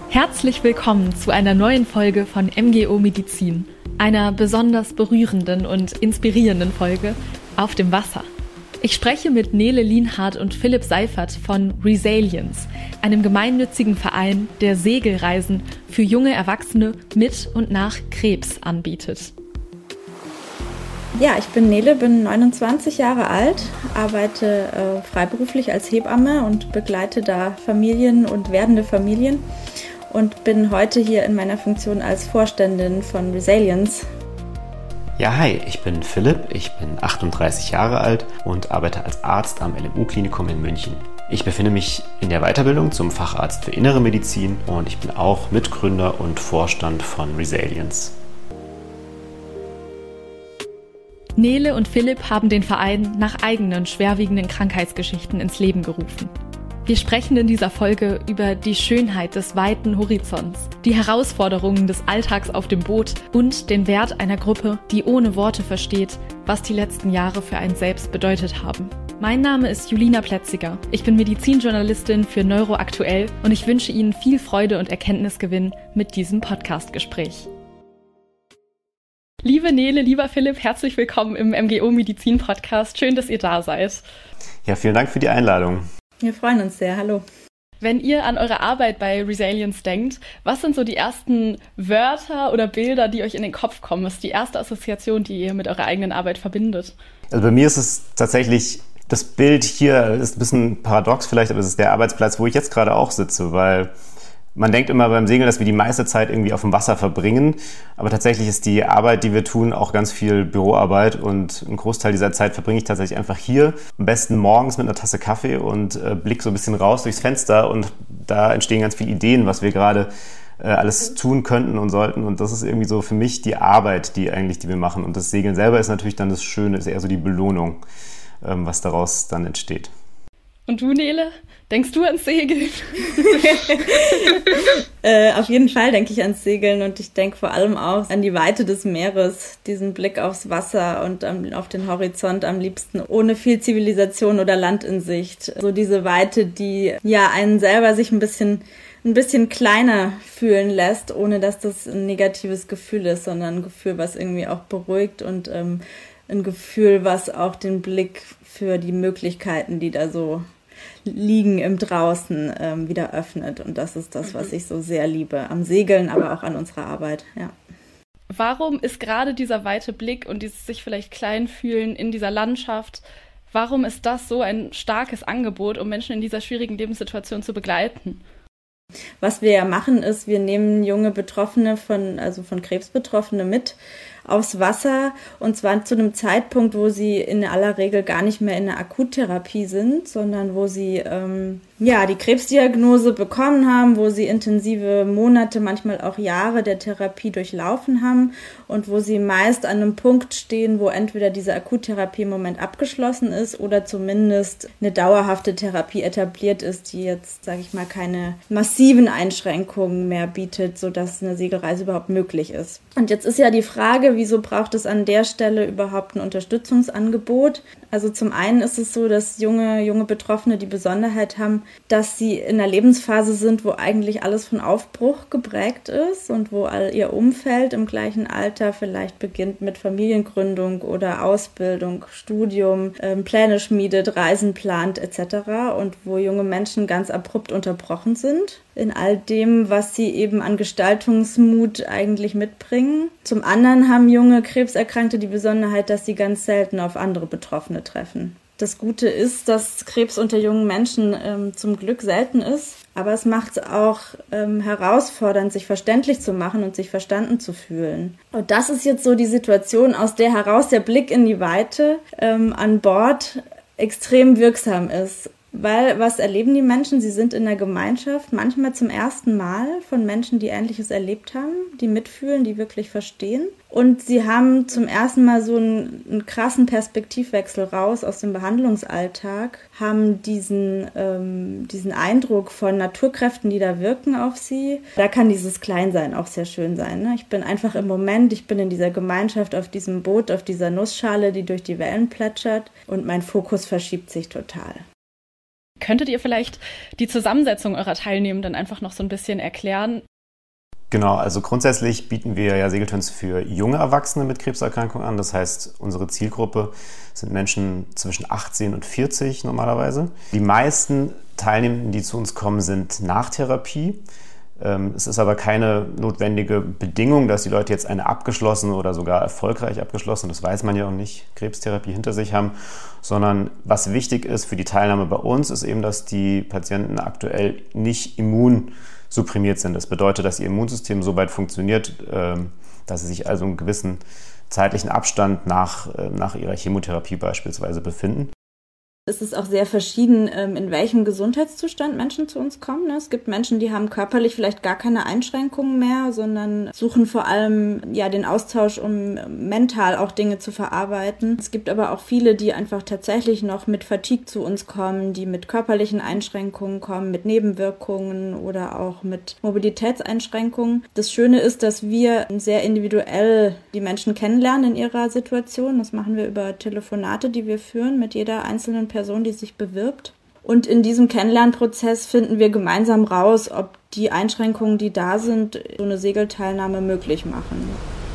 Herzlich willkommen zu einer neuen Folge von MGO Medizin, einer besonders berührenden und inspirierenden Folge auf dem Wasser. Ich spreche mit Nele Lienhardt und Philipp Seifert von Resalience, einem gemeinnützigen Verein, der Segelreisen für junge Erwachsene mit und nach Krebs anbietet. Ja, ich bin Nele, bin 29 Jahre alt, arbeite freiberuflich als Hebamme und begleite da Familien und werdende Familien und bin heute hier in meiner Funktion als Vorständin von Resalience. Ja, hi, ich bin Philipp, ich bin 38 Jahre alt und arbeite als Arzt am LMU-Klinikum in München. Ich befinde mich in der Weiterbildung zum Facharzt für Innere Medizin und ich bin auch Mitgründer und Vorstand von Resalience. Nele und Philipp haben den Verein nach eigenen schwerwiegenden Krankheitsgeschichten ins Leben gerufen. Wir sprechen in dieser Folge über die Schönheit des weiten Horizonts, die Herausforderungen des Alltags auf dem Boot und den Wert einer Gruppe, die ohne Worte versteht, was die letzten Jahre für einen selbst bedeutet haben. Mein Name ist Julina Plätziger. Ich bin Medizinjournalistin für Neuroaktuell und ich wünsche Ihnen viel Freude und Erkenntnisgewinn mit diesem Podcast-Gespräch. Liebe Nele, lieber Philipp, herzlich willkommen im MGO Medizin Podcast. Schön, dass ihr da seid. Ja, vielen Dank für die Einladung. Wir freuen uns sehr. Hallo. Wenn ihr an eure Arbeit bei Resalience denkt, was sind so die ersten Wörter oder Bilder, die euch in den Kopf kommen? Was ist die erste Assoziation, die ihr mit eurer eigenen Arbeit verbindet? Also bei mir ist es tatsächlich, das Bild hier ist ein bisschen paradox vielleicht, aber es ist der Arbeitsplatz, wo ich jetzt gerade auch sitze, weil man denkt immer beim Segeln, dass wir die meiste Zeit irgendwie auf dem Wasser verbringen, aber tatsächlich ist die Arbeit, die wir tun, auch ganz viel Büroarbeit und einen Großteil dieser Zeit verbringe ich tatsächlich einfach hier, am besten morgens mit einer Tasse Kaffee und blick so ein bisschen raus durchs Fenster und da entstehen ganz viele Ideen, was wir gerade alles tun könnten und sollten und das ist irgendwie so für mich die Arbeit, die wir machen und das Segeln selber ist natürlich dann das Schöne, ist eher so die Belohnung, was daraus dann entsteht. Und du, Nele? Denkst du ans Segeln? Auf jeden Fall denke ich ans Segeln und ich denke vor allem auch an die Weite des Meeres, diesen Blick aufs Wasser und auf den Horizont am liebsten ohne viel Zivilisation oder Land in Sicht. So diese Weite, die ja einen selber sich ein bisschen kleiner fühlen lässt, ohne dass das ein negatives Gefühl ist, sondern ein Gefühl, was irgendwie auch beruhigt und ein Gefühl, was auch den Blick für die Möglichkeiten, die da so liegen im Draußen, wieder öffnet. Und das ist das, was ich so sehr liebe am Segeln, aber auch an unserer Arbeit. Ja. Warum ist gerade dieser weite Blick und dieses sich vielleicht klein fühlen in dieser Landschaft, warum ist das so ein starkes Angebot, um Menschen in dieser schwierigen Lebenssituation zu begleiten? Was wir ja machen, ist, wir nehmen junge Betroffene von Krebsbetroffene mit aufs Wasser und zwar zu einem Zeitpunkt, wo sie in aller Regel gar nicht mehr in der Akuttherapie sind, sondern wo sie die Krebsdiagnose bekommen haben, wo sie intensive Monate, manchmal auch Jahre der Therapie durchlaufen haben und wo sie meist an einem Punkt stehen, wo entweder diese Akuttherapie im Moment abgeschlossen ist oder zumindest eine dauerhafte Therapie etabliert ist, die jetzt, sage ich mal, keine massiven Einschränkungen mehr bietet, sodass eine Segelreise überhaupt möglich ist. Und jetzt ist ja die Frage, wieso braucht es an der Stelle überhaupt ein Unterstützungsangebot? Also zum einen ist es so, dass junge Betroffene die Besonderheit haben, dass sie in einer Lebensphase sind, wo eigentlich alles von Aufbruch geprägt ist und wo all ihr Umfeld im gleichen Alter vielleicht beginnt mit Familiengründung oder Ausbildung, Studium, Pläne schmiedet, Reisen plant etc. und wo junge Menschen ganz abrupt unterbrochen sind in all dem, was sie eben an Gestaltungsmut eigentlich mitbringen. Zum anderen haben junge Krebserkrankte die Besonderheit, dass sie ganz selten auf andere Betroffene treffen. Das Gute ist, dass Krebs unter jungen Menschen zum Glück selten ist, aber es macht es auch herausfordernd, sich verständlich zu machen und sich verstanden zu fühlen. Und das ist jetzt so die Situation, aus der heraus der Blick in die Weite an Bord extrem wirksam ist. Weil, was erleben die Menschen? Sie sind in der Gemeinschaft, manchmal zum ersten Mal von Menschen, die Ähnliches erlebt haben, die mitfühlen, die wirklich verstehen. Und sie haben zum ersten Mal so einen krassen Perspektivwechsel raus aus dem Behandlungsalltag, haben diesen Eindruck von Naturkräften, die da wirken auf sie. Da kann dieses Kleinsein auch sehr schön sein, ne? Ich bin einfach im Moment, ich bin in dieser Gemeinschaft auf diesem Boot, auf dieser Nussschale, die durch die Wellen plätschert und mein Fokus verschiebt sich total. Könntet ihr vielleicht die Zusammensetzung eurer Teilnehmenden einfach noch so ein bisschen erklären? Genau, also grundsätzlich bieten wir ja Segelturns für junge Erwachsene mit Krebserkrankungen an. Das heißt, unsere Zielgruppe sind Menschen zwischen 18 und 40 normalerweise. Die meisten Teilnehmenden, die zu uns kommen, sind nach Therapie. Es ist aber keine notwendige Bedingung, dass die Leute jetzt eine abgeschlossene oder sogar erfolgreich abgeschlossene, das weiß man ja auch nicht, Krebstherapie hinter sich haben, sondern was wichtig ist für die Teilnahme bei uns, ist eben, dass die Patienten aktuell nicht immunsupprimiert sind. Das bedeutet, dass ihr Immunsystem so weit funktioniert, dass sie sich also einen gewissen zeitlichen Abstand nach ihrer Chemotherapie beispielsweise befinden. Es ist auch sehr verschieden, in welchem Gesundheitszustand Menschen zu uns kommen. Es gibt Menschen, die haben körperlich vielleicht gar keine Einschränkungen mehr, sondern suchen vor allem den Austausch, um mental auch Dinge zu verarbeiten. Es gibt aber auch viele, die einfach tatsächlich noch mit Fatigue zu uns kommen, die mit körperlichen Einschränkungen kommen, mit Nebenwirkungen oder auch mit Mobilitätseinschränkungen. Das Schöne ist, dass wir sehr individuell die Menschen kennenlernen in ihrer Situation. Das machen wir über Telefonate, die wir führen mit jeder einzelnen Person, die sich bewirbt. Und in diesem Kennenlernprozess finden wir gemeinsam raus, ob die Einschränkungen, die da sind, so eine Segelteilnahme möglich machen.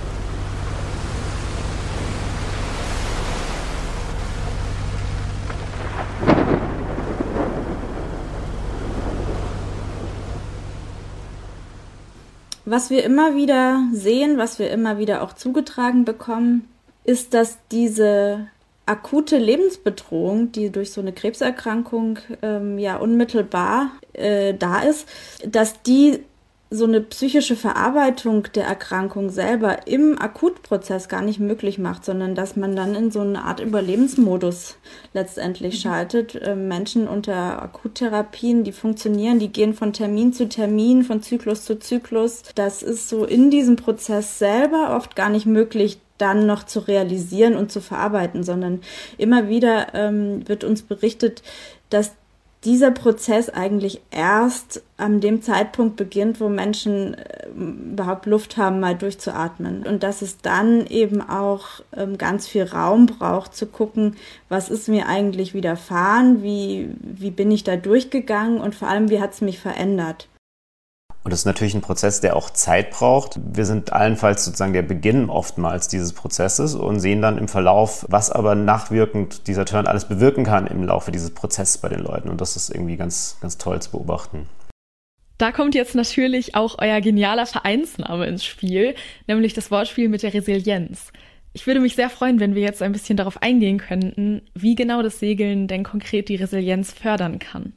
Was wir immer wieder sehen, was wir immer wieder auch zugetragen bekommen, ist, dass diese akute Lebensbedrohung, die durch so eine Krebserkrankung unmittelbar da ist, dass die so eine psychische Verarbeitung der Erkrankung selber im Akutprozess gar nicht möglich macht, sondern dass man dann in so eine Art Überlebensmodus letztendlich schaltet. Menschen unter Akuttherapien, die funktionieren, die gehen von Termin zu Termin, von Zyklus zu Zyklus. Das ist so in diesem Prozess selber oft gar nicht möglich, dann noch zu realisieren und zu verarbeiten, sondern immer wieder wird uns berichtet, dass dieser Prozess eigentlich erst an dem Zeitpunkt beginnt, wo Menschen überhaupt Luft haben, mal durchzuatmen. Und dass es dann eben auch ganz viel Raum braucht, zu gucken, was ist mir eigentlich widerfahren, wie bin ich da durchgegangen und vor allem, wie hat es mich verändert. Und das ist natürlich ein Prozess, der auch Zeit braucht. Wir sind allenfalls sozusagen der Beginn oftmals dieses Prozesses und sehen dann im Verlauf, was aber nachwirkend dieser Turn alles bewirken kann im Laufe dieses Prozesses bei den Leuten. Und das ist irgendwie ganz, ganz toll zu beobachten. Da kommt jetzt natürlich auch euer genialer Vereinsname ins Spiel, nämlich das Wortspiel mit der Resilienz. Ich würde mich sehr freuen, wenn wir jetzt ein bisschen darauf eingehen könnten, wie genau das Segeln denn konkret die Resilienz fördern kann.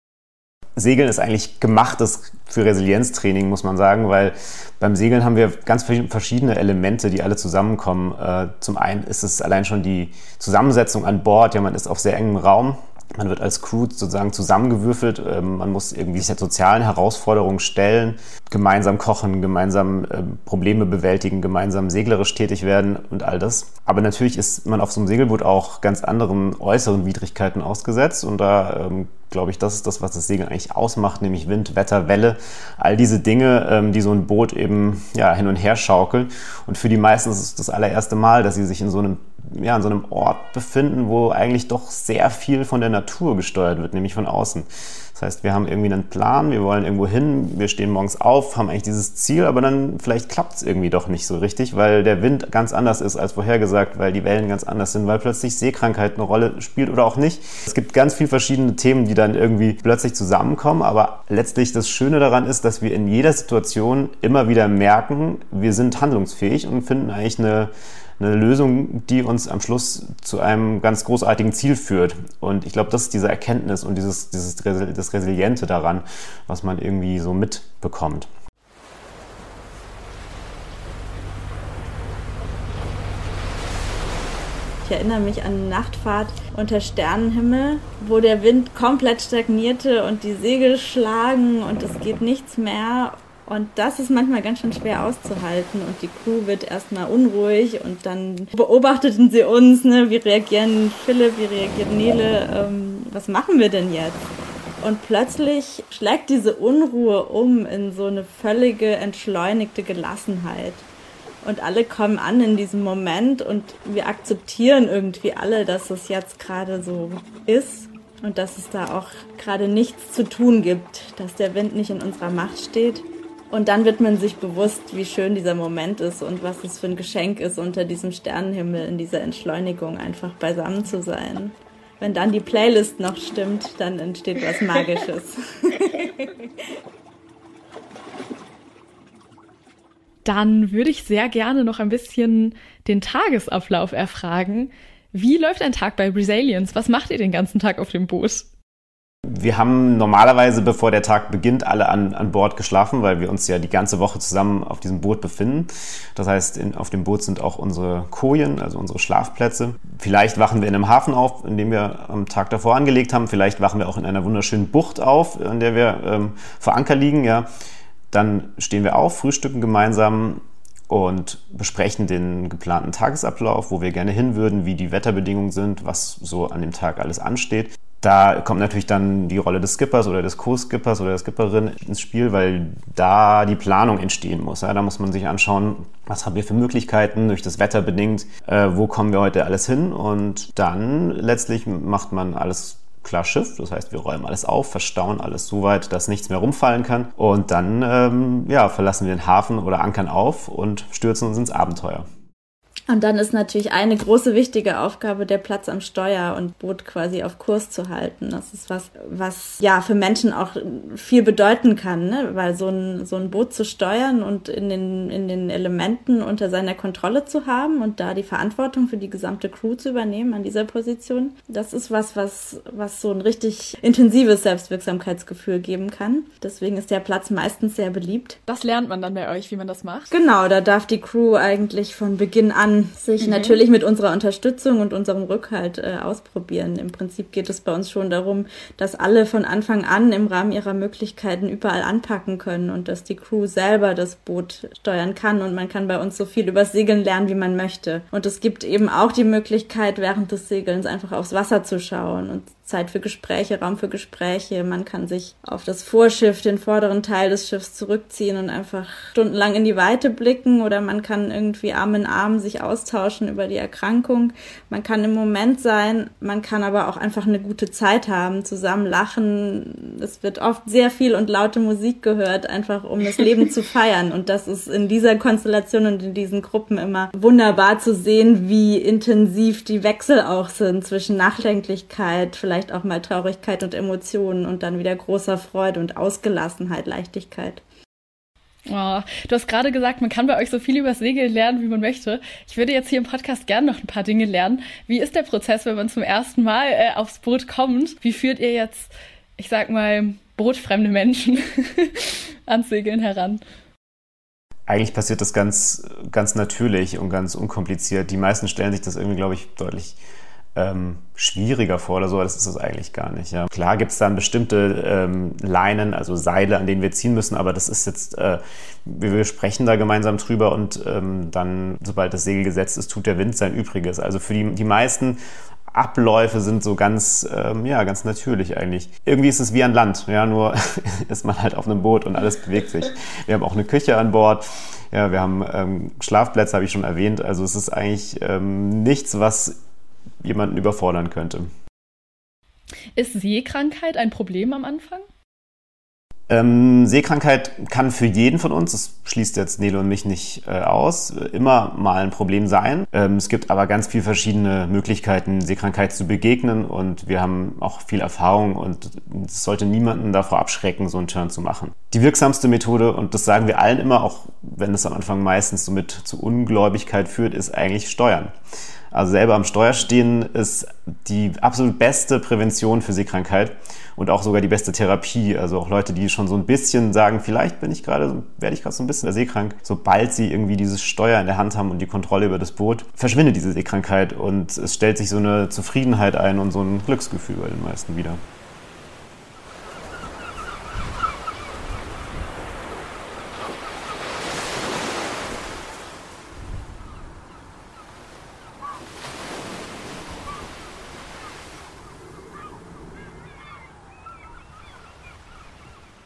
Segeln ist eigentlich gemachtes für Resilienztraining, muss man sagen, weil beim Segeln haben wir ganz verschiedene Elemente, die alle zusammenkommen. Zum einen ist es allein schon die Zusammensetzung an Bord. Ja, man ist auf sehr engem Raum. Man wird als Crew sozusagen zusammengewürfelt. Man muss irgendwie sich der sozialen Herausforderungen stellen, gemeinsam kochen, gemeinsam Probleme bewältigen, gemeinsam seglerisch tätig werden und all das. Aber natürlich ist man auf so einem Segelboot auch ganz anderen äußeren Widrigkeiten ausgesetzt. Und da glaube ich, das ist das, was das Segeln eigentlich ausmacht, nämlich Wind, Wetter, Welle, all diese Dinge, die so ein Boot eben hin und her schaukeln. Und für die meisten ist es das allererste Mal, dass sie sich in so einem Ort befinden, wo eigentlich doch sehr viel von der Natur gesteuert wird, nämlich von außen. Das heißt, wir haben irgendwie einen Plan, wir wollen irgendwo hin, wir stehen morgens auf, haben eigentlich dieses Ziel, aber dann vielleicht klappt es irgendwie doch nicht so richtig, weil der Wind ganz anders ist als vorhergesagt, weil die Wellen ganz anders sind, weil plötzlich Seekrankheit eine Rolle spielt oder auch nicht. Es gibt ganz viele verschiedene Themen, die dann irgendwie plötzlich zusammenkommen, aber letztlich das Schöne daran ist, dass wir in jeder Situation immer wieder merken, wir sind handlungsfähig und finden eigentlich eine Lösung, die uns am Schluss zu einem ganz großartigen Ziel führt. Und ich glaube, das ist diese Erkenntnis und das Resiliente daran, was man irgendwie so mitbekommt. Ich erinnere mich an eine Nachtfahrt unter Sternenhimmel, wo der Wind komplett stagnierte und die Segel schlagen und es geht nichts mehr. Und das ist manchmal ganz schön schwer auszuhalten und die Crew wird erstmal unruhig und dann beobachteten sie uns, wie reagieren Philipp, wie reagiert Nele, was machen wir denn jetzt? Und plötzlich schlägt diese Unruhe um in so eine völlige entschleunigte Gelassenheit. Und alle kommen an in diesem Moment und wir akzeptieren irgendwie alle, dass es jetzt gerade so ist. und dass es da auch gerade nichts zu tun gibt, dass der Wind nicht in unserer Macht steht. Und dann wird man sich bewusst, wie schön dieser Moment ist und was es für ein Geschenk ist, unter diesem Sternenhimmel in dieser Entschleunigung einfach beisammen zu sein. Wenn dann die Playlist noch stimmt, dann entsteht was Magisches. Dann würde ich sehr gerne noch ein bisschen den Tagesablauf erfragen. Wie läuft ein Tag bei Brisaliens? Was macht ihr den ganzen Tag auf dem Boot? Wir haben normalerweise, bevor der Tag beginnt, alle an Bord geschlafen, weil wir uns ja die ganze Woche zusammen auf diesem Boot befinden. Das heißt, auf dem Boot sind auch unsere Kojen, also unsere Schlafplätze. Vielleicht wachen wir in einem Hafen auf, in dem wir am Tag davor angelegt haben. Vielleicht wachen wir auch in einer wunderschönen Bucht auf, in der wir vor Anker liegen. Ja. Dann stehen wir auf, frühstücken gemeinsam und besprechen den geplanten Tagesablauf, wo wir gerne hin würden, wie die Wetterbedingungen sind, was so an dem Tag alles ansteht. Da kommt natürlich dann die Rolle des Skippers oder des Co-Skippers oder der Skipperin ins Spiel, weil da die Planung entstehen muss. Ja, da muss man sich anschauen, was haben wir für Möglichkeiten, durch das Wetter bedingt, wo kommen wir heute alles hin, und dann letztlich macht man alles klar Schiff. Das heißt, wir räumen alles auf, verstauen alles so weit, dass nichts mehr rumfallen kann, und dann verlassen wir den Hafen oder ankern auf und stürzen uns ins Abenteuer. Und dann ist natürlich eine große wichtige Aufgabe der Platz am Steuer und Boot quasi auf Kurs zu halten. Das ist was ja für Menschen auch viel bedeuten kann, ne? Weil so ein Boot zu steuern und in den Elementen unter seiner Kontrolle zu haben und da die Verantwortung für die gesamte Crew zu übernehmen an dieser Position, das ist was so ein richtig intensives Selbstwirksamkeitsgefühl geben kann. Deswegen ist der Platz meistens sehr beliebt. Das lernt man dann bei euch, wie man das macht? Genau, da darf die Crew eigentlich von Beginn an sich natürlich mit unserer Unterstützung und unserem Rückhalt ausprobieren. Im Prinzip geht es bei uns schon darum, dass alle von Anfang an im Rahmen ihrer Möglichkeiten überall anpacken können und dass die Crew selber das Boot steuern kann, und man kann bei uns so viel über Segeln lernen, wie man möchte. Und es gibt eben auch die Möglichkeit, während des Segelns einfach aufs Wasser zu schauen und Zeit für Gespräche, Raum für Gespräche. Man kann sich auf das Vorschiff, den vorderen Teil des Schiffs zurückziehen und einfach stundenlang in die Weite blicken, oder man kann irgendwie Arm in Arm sich austauschen über die Erkrankung. Man kann im Moment sein, man kann aber auch einfach eine gute Zeit haben, zusammen lachen. Es wird oft sehr viel und laute Musik gehört, einfach um das Leben zu feiern. Und das ist in dieser Konstellation und in diesen Gruppen immer wunderbar zu sehen, wie intensiv die Wechsel auch sind zwischen Nachdenklichkeit, vielleicht auch mal Traurigkeit und Emotionen und dann wieder großer Freude und Ausgelassenheit, Leichtigkeit. Oh, du hast gerade gesagt, man kann bei euch so viel über Segeln lernen, wie man möchte. Ich würde jetzt hier im Podcast gerne noch ein paar Dinge lernen. Wie ist der Prozess, wenn man zum ersten Mal aufs Boot kommt? Wie führt ihr jetzt, ich sag mal, bootfremde Menschen ans Segeln heran? Eigentlich passiert das ganz, ganz natürlich und ganz unkompliziert. Die meisten stellen sich das irgendwie, glaube ich, deutlich schwieriger vor oder so, das ist es eigentlich gar nicht. Ja. Klar gibt es dann bestimmte Leinen, also Seile, an denen wir ziehen müssen, aber das ist jetzt, wir sprechen da gemeinsam drüber, und dann, sobald das Segel gesetzt ist, tut der Wind sein Übriges. Also für die meisten Abläufe sind so ganz natürlich eigentlich. Irgendwie ist es wie an Land, ja, nur ist man halt auf einem Boot und alles bewegt sich. Wir haben auch eine Küche an Bord, ja, wir haben Schlafplätze, habe ich schon erwähnt, also es ist eigentlich nichts, was jemanden überfordern könnte. Ist Seekrankheit ein Problem am Anfang? Seekrankheit kann für jeden von uns, das schließt jetzt Nele und mich nicht aus, immer mal ein Problem sein. Es gibt aber ganz viele verschiedene Möglichkeiten, Seekrankheit zu begegnen, und wir haben auch viel Erfahrung, und es sollte niemanden davor abschrecken, so einen Turn zu machen. Die wirksamste Methode, und das sagen wir allen immer, auch wenn es am Anfang meistens somit zu Ungläubigkeit führt, ist eigentlich Steuern. Also selber am Steuer stehen ist die absolut beste Prävention für Seekrankheit und auch sogar die beste Therapie. Also auch Leute, die schon so ein bisschen sagen, vielleicht werde ich gerade so ein bisschen seekrank. Sobald sie irgendwie dieses Steuer in der Hand haben und die Kontrolle über das Boot, verschwindet diese Seekrankheit, und es stellt sich so eine Zufriedenheit ein und so ein Glücksgefühl bei den meisten wieder.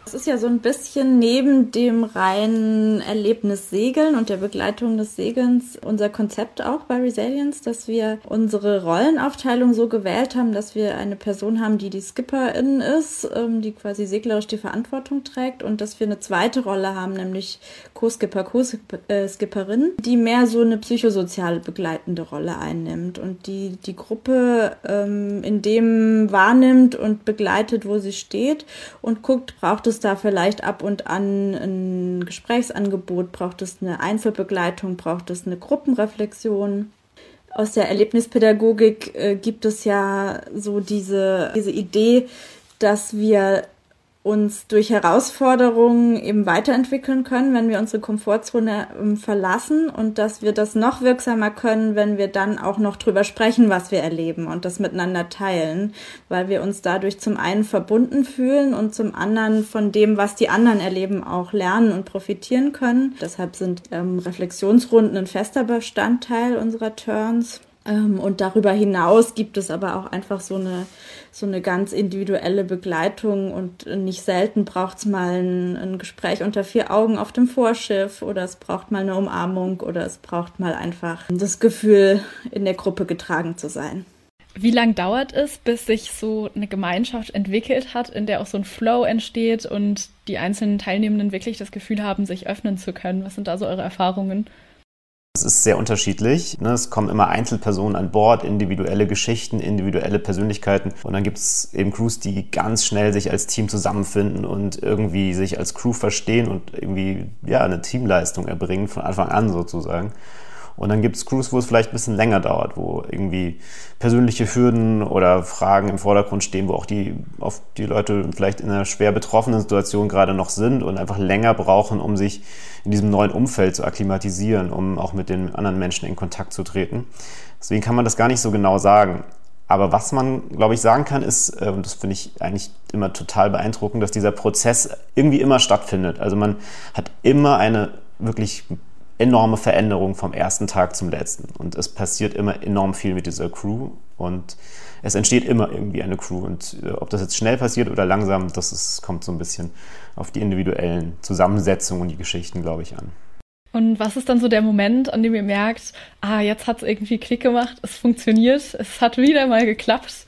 Es ist ja so ein bisschen neben dem reinen Erlebnis Segeln und der Begleitung des Segelns unser Konzept auch bei Resilience, dass wir unsere Rollenaufteilung so gewählt haben, dass wir eine Person haben, die Skipperin ist, die quasi seglerisch die Verantwortung trägt, und dass wir eine zweite Rolle haben, nämlich Co-Skipper, Co-Skipperin, die mehr so eine psychosoziale begleitende Rolle einnimmt und die Gruppe in dem wahrnimmt und begleitet, wo sie steht, und guckt, braucht es da vielleicht ab und an ein Gesprächsangebot, braucht es eine Einzelbegleitung, braucht es eine Gruppenreflexion. Aus der Erlebnispädagogik gibt es ja so diese Idee, dass wir uns durch Herausforderungen eben weiterentwickeln können, wenn wir unsere Komfortzone verlassen, und dass wir das noch wirksamer können, wenn wir dann auch noch drüber sprechen, was wir erleben und das miteinander teilen, weil wir uns dadurch zum einen verbunden fühlen und zum anderen von dem, was die anderen erleben, auch lernen und profitieren können. Deshalb sind Reflexionsrunden ein fester Bestandteil unserer Turns. Und darüber hinaus gibt es aber auch einfach so eine ganz individuelle Begleitung, und nicht selten braucht es mal ein Gespräch unter 4 Augen auf dem Vorschiff, oder es braucht mal eine Umarmung, oder es braucht mal einfach das Gefühl, in der Gruppe getragen zu sein. Wie lang dauert es, bis sich so eine Gemeinschaft entwickelt hat, in der auch so ein Flow entsteht und die einzelnen Teilnehmenden wirklich das Gefühl haben, sich öffnen zu können? Was sind da so eure Erfahrungen? Es ist sehr unterschiedlich. Es kommen immer Einzelpersonen an Bord, individuelle Geschichten, individuelle Persönlichkeiten. Und dann gibt es eben Crews, die ganz schnell sich als Team zusammenfinden und irgendwie sich als Crew verstehen und irgendwie eine Teamleistung erbringen, von Anfang an sozusagen. Und dann gibt es Crews, wo es vielleicht ein bisschen länger dauert, wo irgendwie persönliche Hürden oder Fragen im Vordergrund stehen, wo auch die Leute vielleicht in einer schwer betroffenen Situation gerade noch sind und einfach länger brauchen, um sich in diesem neuen Umfeld zu akklimatisieren, um auch mit den anderen Menschen in Kontakt zu treten. Deswegen kann man das gar nicht so genau sagen. Aber was man, glaube ich, sagen kann, ist, und das finde ich eigentlich immer total beeindruckend, dass dieser Prozess irgendwie immer stattfindet. Also man hat immer eine wirklich enorme Veränderung vom ersten Tag zum letzten. Und es passiert immer enorm viel mit dieser Crew. Und es entsteht immer irgendwie eine Crew. Und ob das jetzt schnell passiert oder langsam, kommt so ein bisschen auf die individuellen Zusammensetzungen und die Geschichten, glaube ich, an. Und was ist dann so der Moment, an dem ihr merkt, jetzt hat es irgendwie Klick gemacht, es funktioniert, es hat wieder mal geklappt?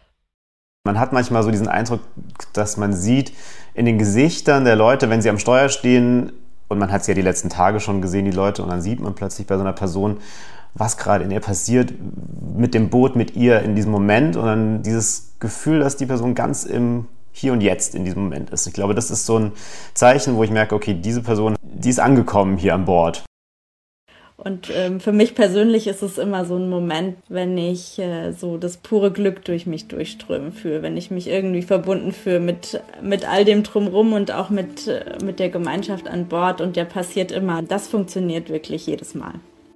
Man hat manchmal so diesen Eindruck, dass man sieht in den Gesichtern der Leute, wenn sie am Steuer stehen, und man hat es ja die letzten Tage schon gesehen, die Leute, und dann sieht man plötzlich bei so einer Person, was gerade in ihr passiert, mit dem Boot, mit ihr in diesem Moment, und dann dieses Gefühl, dass die Person ganz im Hier und Jetzt in diesem Moment ist. Ich glaube, das ist so ein Zeichen, wo ich merke, okay, diese Person, die ist angekommen hier an Bord. Und für mich persönlich ist es immer so ein Moment, wenn ich so das pure Glück durch mich durchströmen fühle, wenn ich mich irgendwie verbunden fühle mit all dem Drumherum und auch mit der Gemeinschaft an Bord. Und der passiert immer. Das funktioniert wirklich jedes Mal.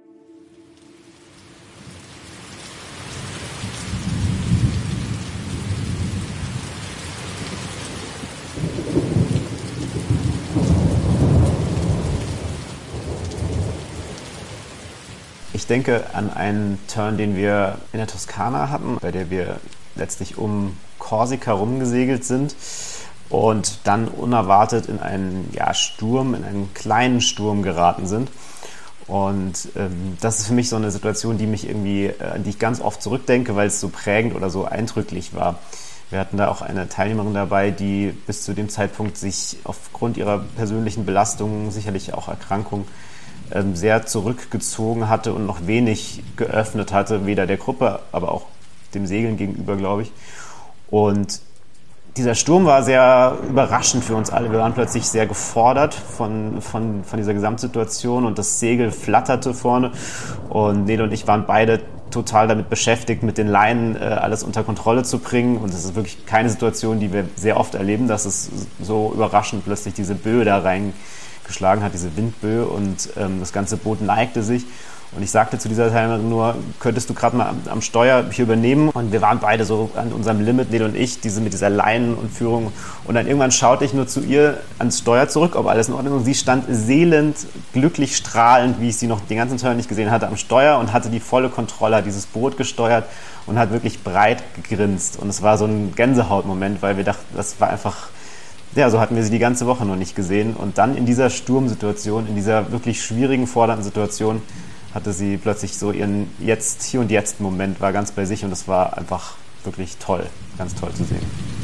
Ich denke an einen Turn, den wir in der Toskana hatten, bei der wir letztlich um Korsika rumgesegelt sind und dann unerwartet in einen Sturm, in einen kleinen Sturm geraten sind. Und das ist für mich so eine Situation, an die ich ganz oft zurückdenke, weil es so prägend oder so eindrücklich war. Wir hatten da auch eine Teilnehmerin dabei, die bis zu dem Zeitpunkt sich aufgrund ihrer persönlichen Belastungen, sicherlich auch Erkrankung, sehr zurückgezogen hatte und noch wenig geöffnet hatte, weder der Gruppe, aber auch dem Segeln gegenüber, glaube ich. Und dieser Sturm war sehr überraschend für uns alle. Wir waren plötzlich sehr gefordert von dieser Gesamtsituation, und das Segel flatterte vorne. Und Nele und ich waren beide total damit beschäftigt, mit den Leinen alles unter Kontrolle zu bringen. Und das ist wirklich keine Situation, die wir sehr oft erleben, dass es so überraschend plötzlich diese Böe da reingeschlagen hat, diese Windböe, und das ganze Boot neigte sich. Und ich sagte zu dieser Teilnehmerin nur, könntest du gerade mal am Steuer hier übernehmen? Und wir waren beide so an unserem Limit, Nele und ich, mit dieser Leinen und Führung. Und dann irgendwann schaute ich nur zu ihr ans Steuer zurück, ob alles in Ordnung ist. Und sie stand seelend, glücklich, strahlend, wie ich sie noch den ganzen Turn nicht gesehen hatte, am Steuer und hatte die volle Kontrolle, hat dieses Boot gesteuert und hat wirklich breit gegrinst. Und es war so ein Gänsehautmoment, weil wir dachten, das war einfach Ja, so hatten wir sie die ganze Woche noch nicht gesehen. Und dann in dieser Sturmsituation, in dieser wirklich schwierigen, fordernden Situation, hatte sie plötzlich so ihren Hier- und Jetzt-Moment, war ganz bei sich und das war einfach wirklich toll, ganz toll zu sehen.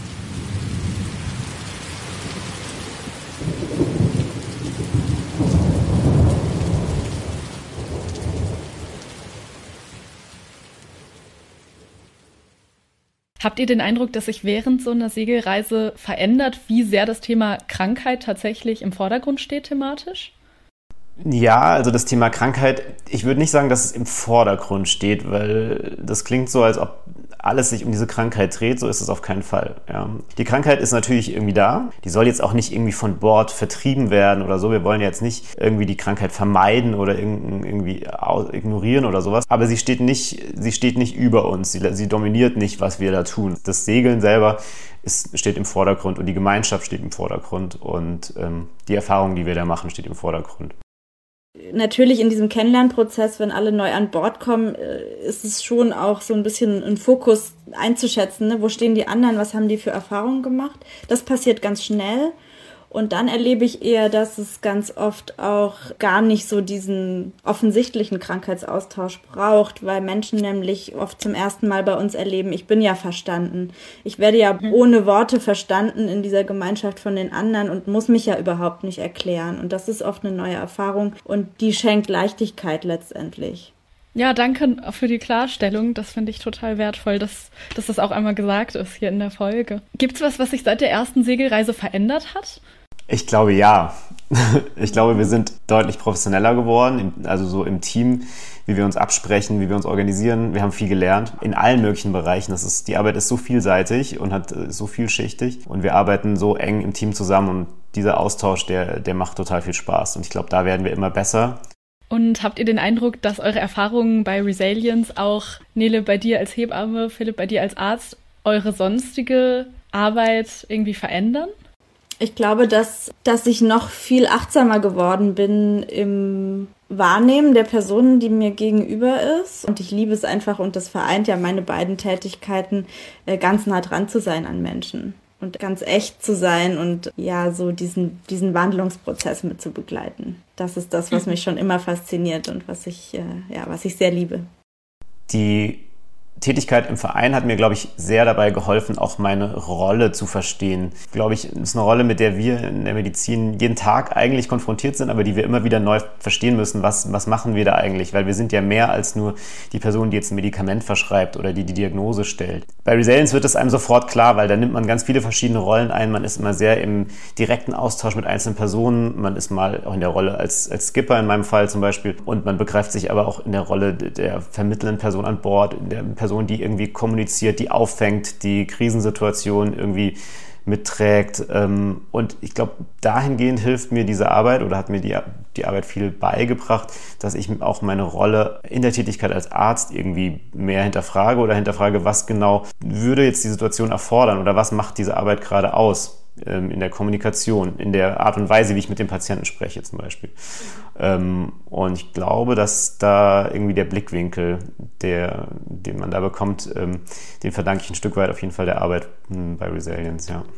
Habt ihr den Eindruck, dass sich während so einer Segelreise verändert, wie sehr das Thema Krankheit tatsächlich im Vordergrund steht thematisch? Ja, also das Thema Krankheit, ich würde nicht sagen, dass es im Vordergrund steht, weil das klingt so, als ob alles sich um diese Krankheit dreht, so ist es auf keinen Fall. Ja. Die Krankheit ist natürlich irgendwie da, die soll jetzt auch nicht irgendwie von Bord vertrieben werden oder so, wir wollen jetzt nicht irgendwie die Krankheit vermeiden oder irgendwie ignorieren oder sowas, aber sie steht nicht über uns, sie dominiert nicht, was wir da tun. Das Segeln selber steht im Vordergrund und die Gemeinschaft steht im Vordergrund und die Erfahrung, die wir da machen, steht im Vordergrund. Natürlich in diesem Kennenlernprozess, wenn alle neu an Bord kommen, ist es schon auch so ein bisschen ein Fokus einzuschätzen, ne? Wo stehen die anderen, was haben die für Erfahrungen gemacht? Das passiert ganz schnell. Und dann erlebe ich eher, dass es ganz oft auch gar nicht so diesen offensichtlichen Krankheitsaustausch braucht, weil Menschen nämlich oft zum ersten Mal bei uns erleben, ich bin ja verstanden. Ich werde ja ohne Worte verstanden in dieser Gemeinschaft von den anderen und muss mich ja überhaupt nicht erklären. Und das ist oft eine neue Erfahrung und die schenkt Leichtigkeit letztendlich. Ja, danke für die Klarstellung. Das finde ich total wertvoll, dass das auch einmal gesagt ist hier in der Folge. Gibt's was sich seit der ersten Segelreise verändert hat? Ich glaube, ja. Ich glaube, wir sind deutlich professioneller geworden, also so im Team, wie wir uns absprechen, wie wir uns organisieren. Wir haben viel gelernt in allen möglichen Bereichen. Die Arbeit ist so vielseitig und ist so vielschichtig und wir arbeiten so eng im Team zusammen und dieser Austausch, der macht total viel Spaß und ich glaube, da werden wir immer besser. Und habt ihr den Eindruck, dass eure Erfahrungen bei Resilience auch, Nele, bei dir als Hebamme, Philipp, bei dir als Arzt, eure sonstige Arbeit irgendwie verändern? Ich glaube, dass ich noch viel achtsamer geworden bin im Wahrnehmen der Person, die mir gegenüber ist. Und ich liebe es einfach und das vereint ja meine beiden Tätigkeiten, ganz nah dran zu sein an Menschen und ganz echt zu sein und ja, so diesen Wandlungsprozess mit zu begleiten. Das ist das, was mich schon immer fasziniert und was ich sehr liebe. Die Tätigkeit im Verein hat mir, glaube ich, sehr dabei geholfen, auch meine Rolle zu verstehen. Glaube ich, ist eine Rolle, mit der wir in der Medizin jeden Tag eigentlich konfrontiert sind, aber die wir immer wieder neu verstehen müssen. Was machen wir da eigentlich? Weil wir sind ja mehr als nur die Person, die jetzt ein Medikament verschreibt oder die Diagnose stellt. Bei Resilience wird es einem sofort klar, weil da nimmt man ganz viele verschiedene Rollen ein. Man ist immer sehr im direkten Austausch mit einzelnen Personen. Man ist mal auch in der Rolle als Skipper in meinem Fall zum Beispiel. Und man begreift sich aber auch in der Rolle der vermittelnden Person an Bord, in der Person, die irgendwie kommuniziert, die auffängt, die Krisensituation irgendwie mitträgt. Und ich glaube, dahingehend hilft mir diese Arbeit oder hat mir die Arbeit viel beigebracht, dass ich auch meine Rolle in der Tätigkeit als Arzt irgendwie mehr hinterfrage, was genau würde jetzt die Situation erfordern oder was macht diese Arbeit gerade aus in der Kommunikation, in der Art und Weise, wie ich mit dem Patienten spreche zum Beispiel. Und ich glaube, dass da irgendwie der Blickwinkel, den man da bekommt, den verdanke ich ein Stück weit auf jeden Fall der Arbeit bei Resilience, ja.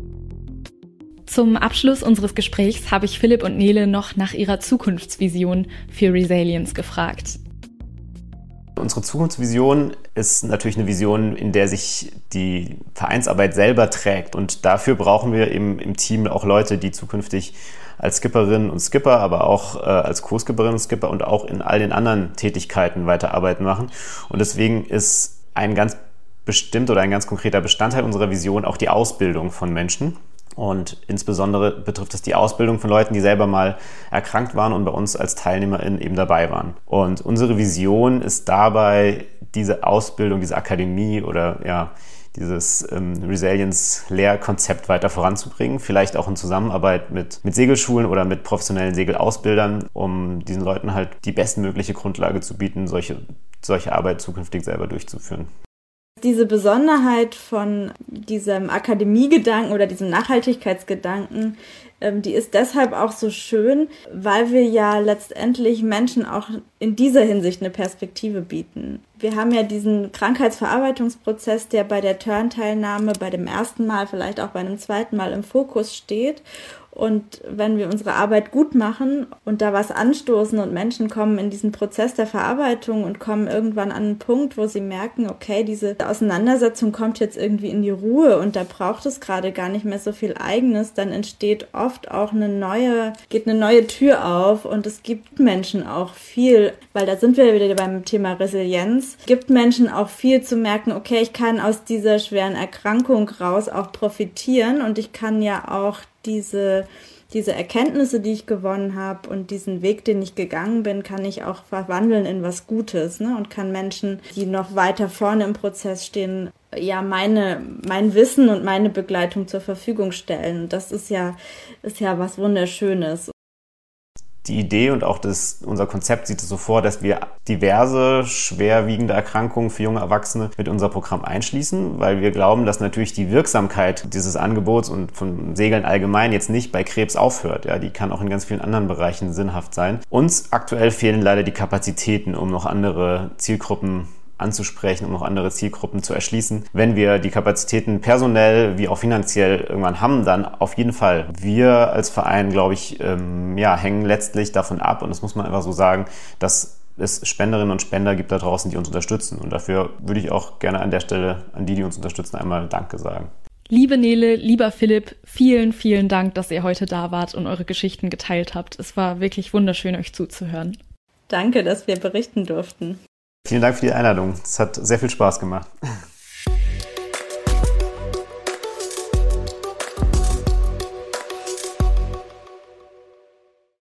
Zum Abschluss unseres Gesprächs habe ich Philipp und Nele noch nach ihrer Zukunftsvision für Resilience gefragt. Unsere Zukunftsvision ist natürlich eine Vision, in der sich die Vereinsarbeit selber trägt. Und dafür brauchen wir im Team auch Leute, die zukünftig als Skipperinnen und Skipper, aber auch als Co-Skipperinnen und Skipper und auch in all den anderen Tätigkeiten weiterarbeiten machen. Und deswegen ist ein ganz konkreter Bestandteil unserer Vision auch die Ausbildung von Menschen. Und insbesondere betrifft es die Ausbildung von Leuten, die selber mal erkrankt waren und bei uns als TeilnehmerInnen eben dabei waren. Und unsere Vision ist dabei, diese Ausbildung, diese Akademie oder ja, dieses Resilience-Lehrkonzept weiter voranzubringen, vielleicht auch in Zusammenarbeit mit Segelschulen oder mit professionellen Segelausbildern, um diesen Leuten halt die bestmögliche Grundlage zu bieten, solche Arbeit zukünftig selber durchzuführen. Diese Besonderheit von diesem Akademiegedanken oder diesem Nachhaltigkeitsgedanken, die ist deshalb auch so schön, weil wir ja letztendlich Menschen auch in dieser Hinsicht eine Perspektive bieten. Wir haben ja diesen Krankheitsverarbeitungsprozess, der bei der Turn-Teilnahme bei dem ersten Mal, vielleicht auch bei einem zweiten Mal im Fokus steht. Und wenn wir unsere Arbeit gut machen und da was anstoßen und Menschen kommen in diesen Prozess der Verarbeitung und kommen irgendwann an einen Punkt, wo sie merken, okay, diese Auseinandersetzung kommt jetzt irgendwie in die Ruhe und da braucht es gerade gar nicht mehr so viel Eigenes, dann entsteht oft auch geht eine neue Tür auf und es gibt Menschen auch viel, weil da sind wir wieder beim Thema Resilienz, gibt Menschen auch viel zu merken, okay, ich kann aus dieser schweren Erkrankung raus auch profitieren und ich kann ja auch diese Erkenntnisse, die ich gewonnen habe und diesen Weg, den ich gegangen bin, kann ich auch verwandeln in was Gutes, ne? Und kann Menschen, die noch weiter vorne im Prozess stehen, ja mein Wissen und meine Begleitung zur Verfügung stellen. Und das ist ja was Wunderschönes. Die Idee und auch unser Konzept sieht es so vor, dass wir diverse schwerwiegende Erkrankungen für junge Erwachsene mit unser Programm einschließen, weil wir glauben, dass natürlich die Wirksamkeit dieses Angebots und von Segeln allgemein jetzt nicht bei Krebs aufhört. Ja, die kann auch in ganz vielen anderen Bereichen sinnhaft sein. Uns aktuell fehlen leider die Kapazitäten, um noch andere Zielgruppen anzusprechen, um noch andere Zielgruppen zu erschließen. Wenn wir die Kapazitäten personell wie auch finanziell irgendwann haben, dann auf jeden Fall. Wir als Verein, glaube ich, hängen letztlich davon ab, und das muss man einfach so sagen, dass es Spenderinnen und Spender gibt da draußen, die uns unterstützen. Und dafür würde ich auch gerne an der Stelle an die uns unterstützen, einmal Danke sagen. Liebe Nele, lieber Philipp, vielen, vielen Dank, dass ihr heute da wart und eure Geschichten geteilt habt. Es war wirklich wunderschön, euch zuzuhören. Danke, dass wir berichten durften. Vielen Dank für die Einladung. Es hat sehr viel Spaß gemacht.